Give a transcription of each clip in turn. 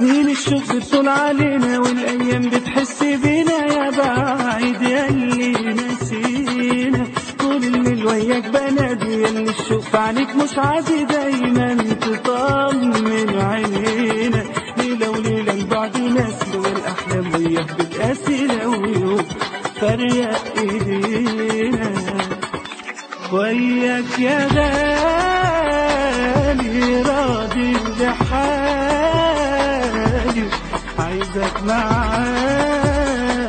سنين الشوق بتطول علينا والايام بتحس بينا يا بعيد ياللي نسينا. طول الليل وياك بنادي ياللي الشوق في عينيك مش عادي دايما تطمن عينينا. ليلة وليلة البعد ناسي والاحلام وياك بتقاسي لو يوم فرق ايدينا. وياك يا غالي راضي بحالي عايزك معايا.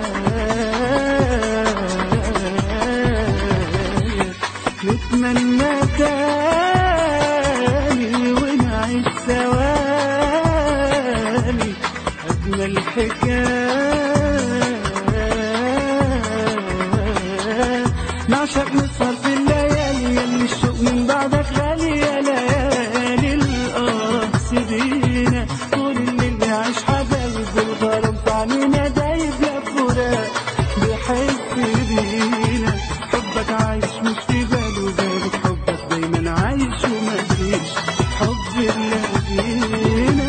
نتمنى تاني ونعيش ثواني أجمل حكاية. نعشق نسهر في الليالي ياللي الشوق من بعدك غالي يا ليالي القصد بينا. طول الليل نعيش حبايب والغرام في عنينا دايب يا فراق بحس بينا. حبك عايش مش في باله بالك حبك دايما عايش وما فيش حب إلا فينا.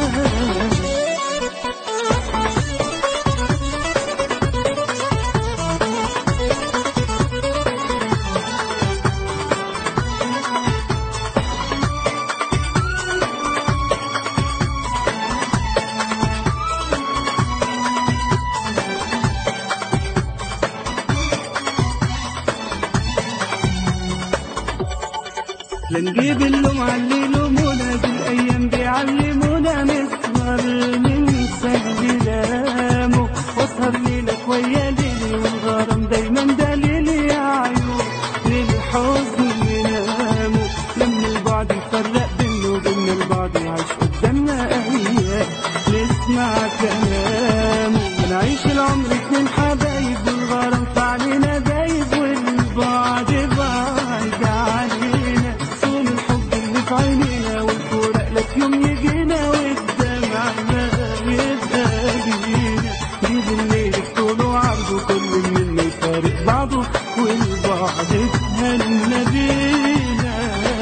لا نجيب اللوم على اللي يلومونا بالايام بيعلمونا نسهر ننسى كلامه. واسهر ليلك ويا ليلي والغرام دايما دليلي يا عيون للحزن يناموا. لما البعد يفرق بينا وبينا البعد يعيش قدامنا ايام نسمع كلامه. نعيش العمر اتنين حبايب والغرام في علينا دايب والبعد بعيد علينا. في عينينا والفراق لك يوم يجينا والدمع ما يبقى بينا. جيب الليل طوله وعرضه كل منا يفارق بعضه والبعد اتهنى بينا.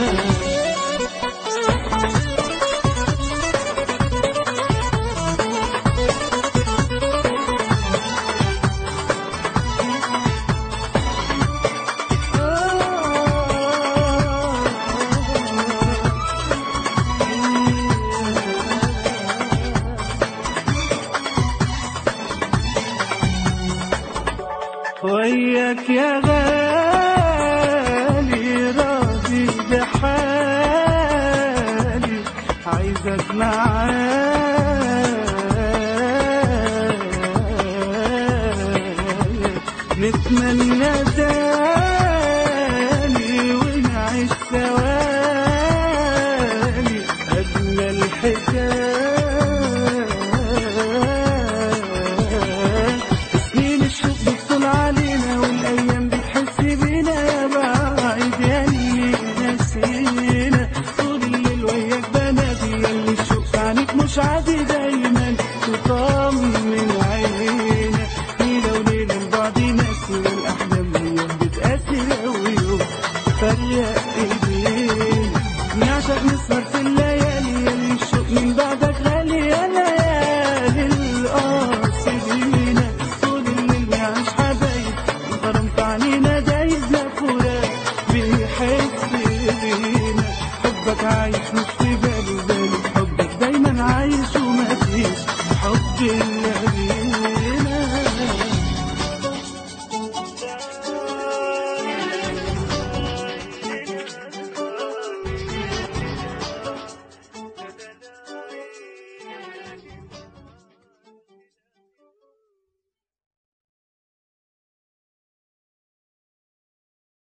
وياك يا غالي راضي بحالي عايزك معايا. نتمنى تاني ونعيش ثواني أجمل حكاية. علينا والايام بتحس بينا يا بعيد ياللي نسينا. طول الليل وياك بنادي ياللي الشوق في عينيك مش عادي.